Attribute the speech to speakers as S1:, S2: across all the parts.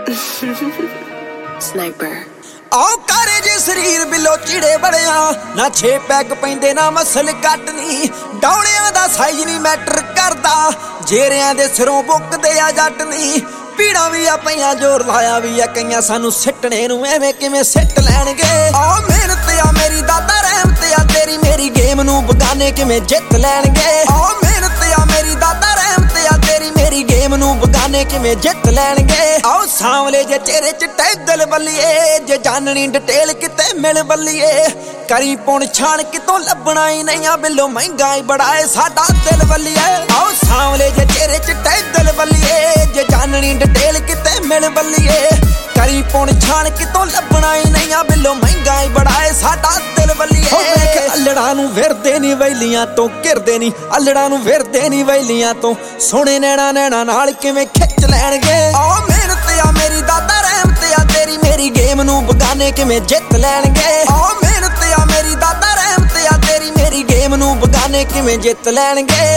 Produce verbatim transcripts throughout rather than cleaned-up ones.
S1: Sniper
S2: ਆਓ ਕਾਰੇ ਜੇ ਸਰੀਰ ਬਿਲੋ ਚਿੜੇ ਬੜਿਆ ਨਾ ਛੇ ਪੈਗ ਪੈਂਦੇ ਨਾ ਮਸਲ ਕੱਟ ਨੀ ਡੌਲਿਆਂ ਦਾ ਸਾਈਜ਼ ਨਹੀਂ ਮੈਟਰ ਕਰਦਾ ਜੇਰਿਆਂ ਦੇ ਸਿਰੋਂ ਬੁੱਕਦੇ ਆ ਜੱਟ ਨੀ ਪੀੜਾਂ ਵੀ ਆ ਪਈਆਂ ਜ਼ੋਰ ਲਾਇਆ ਵੀ ਆ ਕਈਆਂ ਸਾਨੂੰ ਸਿੱਟਣੇ ਨੂੰ ਐਵੇਂ ਕਿਵੇਂ ਸਿੱਟ ਲੈਣਗੇ ਆ ਮਿਹਨਤ ਆ ਮੇਰੀ ਦਾਦਾ ਰਹਿਮਤ ਆ ਤੇਰੀ ਮੇਰੀ ਗੇਮ ਨੂੰ ਬਗਾਨੇ ਕਿਵੇਂ ਜਿੱਤ ਲੈਣਗੇ ਆ ਮਿਹਨਤ ਆ ਮੇਰੀ ਦਾਦਾ ਰਹਿਮਤ ਆ ਤੇਰੀ ਮੇਰੀ ਗੇਮ ਨੂੰ ਬਗਾਨੇ ਕਿਵੇਂ ਜਿੱਤ ਲੈਣਗੇ ਆਓ ਸਾਂਵਲੇ ਜੇ ਚਿਹਰੇ ਚ ਟੈਗਲ ਬੱਲੀਏ ਜੇ ਜਾਣਨੀ ਡਿਟੇਲ ਕਿਤੇ ਮਿਲ ਬੱਲੀਏ ਕਰੀ ਪੁਣ ਛਾਣ ਕਿਤੋਂ ਲੱਭਣਾ ਹੀ ਨਹੀਂ ਆ ਬਿੱਲੋ ਮਹਿੰਗਾ ਹੀ ਬੜਾ ਏ ਸਾਡਾ ਦਿਲ ਬੱਲੀਏ ਆਓ ਸਾਂਵਲੇ ਜੇ ਚਿਹਰੇ ਚ ਟੈਗਲ ਬੱਲੀਏ ਜੇ ਜਾਣਨੀ ਡਿਟੇਲ ਕਿਤੇ ਮਿਲ ਬੱਲੀਏ ਕਰੀ ਪੁਣ ਛਾਣ ਕਿਤੋਂ ਲੱਭਣਾ ਹੀ ਨਹੀਂ ਆ ਬਿੱਲੋ ਮਹਿੰਗਾ ਹੀ ਬੜਾ ਏ ਸਾਡਾ ਦਿਲ ਬੱਲੀਏ ਹੋ ਵੇਖ ਅਲੜਾਂ ਨੂੰ ਵਿਰਦੇ ਨਹੀਂ ਵੈਲੀਆਂ ਤੋਂ ਘਿਰਦੇ ਨਹੀਂ ਅਲੜਾਂ ਨੂੰ ਵਿਰਦੇ ਨਹੀਂ ਵੈਲੀਆਂ ਤੋਂ ਸੋਹਣੇ ਨੈਣਾ ਨੈਣਾ ਨਾਲ ਕਿਵੇਂ ਖਿੱਚ ਲੈਣਗੇ ਆ ਮਿਹਨਤ ਆ ਮੇਰੀ ਦਾਦਾ ਰਹਿਮਤ ਆ ਤੇਰੀ ਮੇਰੀ ਗੇਮ ਨੂੰ ਬਗਾਨੇ ਕਿਵੇਂ ਜਿੱਤ ਲੈਣਗੇ ਆ ਮਿਹਨਤ ਆ ਮੇਰੀ ਦਾਦਾ ਰਹਿਮਤ ਆ ਤੇਰੀ ਮੇਰੀ ਗੇਮ ਨੂੰ ਬਗਾਨੇ ਕਿਵੇਂ ਜਿੱਤ ਲੈਣਗੇ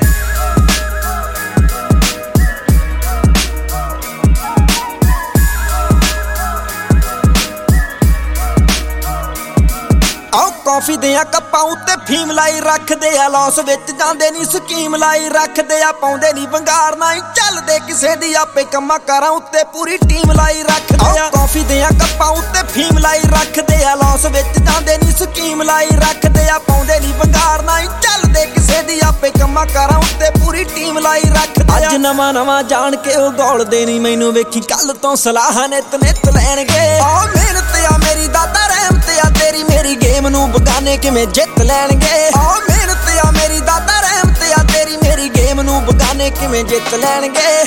S2: ਕਾਫੀ ਦੇ ਆ ਕੱਪਾਂ ਉੱਤੇ ਫੀਮ ਲਾਈ ਰੱਖਦੇ ਆ ਲੌਸ ਵਿੱਚ ਜਾਂਦੇ ਨਹੀਂ ਸਕੀਮ ਲਾਈ ਰੱਖਦੇ ਆ ਪਾਉਂਦੇ ਨਹੀਂ ਵੰਗਾਰ ਨਾ ਹੀ ਚੱਲਦੇ ਕਿਸੇ ਦੀ ਆਪੇ ਕੰਮਾਂ ਕਾਰਾਂ ਉੱਤੇ ਪੂਰੀ ਟੀਮ ਲਾਈ ਰੱਖਦੇ ਆ ਕਾਫੀ ਦੇ ਆ ਕੱਪਾਂ ਉੱਤੇ ਫੀਮ ਲਾਈ ਰੱਖਦੇ ਆ ਲੌਸ ਵਿੱਚ ਜਾਂਦੇ ਨਹੀਂ ਸਕੀਮ ਲਾਈ ਰੱਖਦੇ ਆ ਪਾਉਂਦੇ ਨਹੀਂ ਵੰਗਾਰ ਨਾ ਹੀ ਚੱਲਦੇ ਕਿਸੇ ਦੀ ਆਪੇ ਕੰਮਾਂ ਕਾਰਾਂ ਉੱਤੇ ਪੂਰੀ ਟੀਮ ਲਾਈ ਰੱਖਦੇ ਆ ਅੱਜ ਨਵਾਂ ਨਵਾਂ ਜਾਣ ਕੇ ਉਹ ਗੋਲਦੇ ਨਹੀਂ ਮੈਨੂੰ ਵੇਖੀ ਕੱਲ ਤੋਂ ਸਲਾਹ ਨਿਤ ਨਿਤ ਲੈਣਗੇ ਆ ਮਿਹਨਤ ਆ ਮੇਰੀ ਦਾਦਾ ਰਹਿਮਤ ਆ ਤੇਰੀ ਮੇਰੀ ਗੇਮ ਨੂੰ ਬਗਾਨੇ ਕਿਵੇਂ ਜਿੱਤ ਲੈਣਗੇ ਆ ਮਿਹਨਤ ਆ ਮੇਰੀ ਦਾਦਾ ਰਹਿਮਤ ਆ ਤੇਰੀ ਮੇਰੀ ਗੇਮ ਨੂੰ ਬਗਾਨੇ ਕਿਵੇਂ ਜਿੱਤ ਲੈਣਗੇ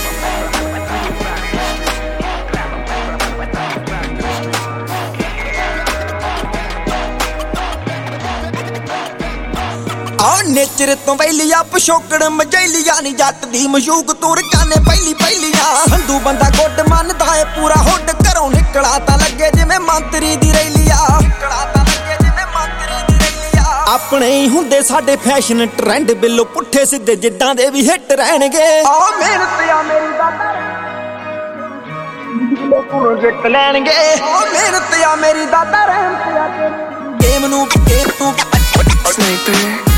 S2: ਆ ਨੇਚਰ ਤੋਂ ਵੈਲੀਆ ਪਸ਼ੋਕੜ ਮਜੈਲੀਆ ਨੀ ਜੱਟ ਦੀ ਮਸ਼ੂਕ ਤੁਰ ਕਾਨੇ ਪਹਿਲੀ ਪਹਿਲੀਆਂ ਸੰਧੂ ਬੰਦਾ ਗੁੱਡ ਮੰਨਦਾ ਏ ਪੂਰਾ ਹੁੱਡ ਘਰੋਂ ਨਿਕਲਾ ਤਾਂ ਲੱਗੇ ਜਿਵੇਂ ਮੰਤਰੀ ਦੀ ਰੈਲੀਆ ਨਿਕਲਾ ਤਾਂ ਲੱਗੇ ਜਿਵੇਂ ਮੰਤਰੀ ਦੀ ਰੈਲੀਆ ਆਪਣੇ ਹੀ ਹੁੰਦੇ ਸਾਡੇ ਫੈਸ਼ਨ ਟ੍ਰੈਂਡ ਬਿੱਲੋ ਪੁੱਠੇ ਸਿੱਧੇ ਜਿੱਦਾਂ ਦੇ ਵੀ ਹਿੱਟ ਰਹਿਣਗੇ ਆ ਮਿਹਨਤ ਆ ਮੇਰੀ ਦਾਦਾ ਲੋਕਾਂ ਜਿੱਤ ਲੈਣਗੇ ਆ ਮਿਹਨਤ ਆ ਮੇਰੀ ਦਾਦਾ ਰਹਿਮਤ ਆ ਗੇਮ ਨੂੰ ਗੇਮ ਨੂੰ
S1: Sniper